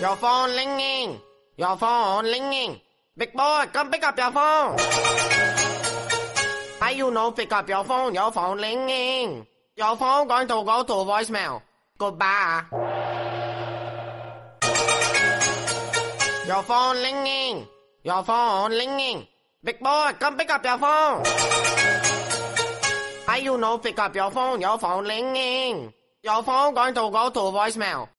Your phone ringing. Your phone ringing. Big boy, come pick up your phone. Why you no pick up your phone? Your phone ringing. Your phone going to go to voicemail. Goodbye. Your phone ringing. Your phone ringing. Big boy, come pick up your phone. Why you no pick up your phone? Your phone ringing. Your phone going to go to voicemail.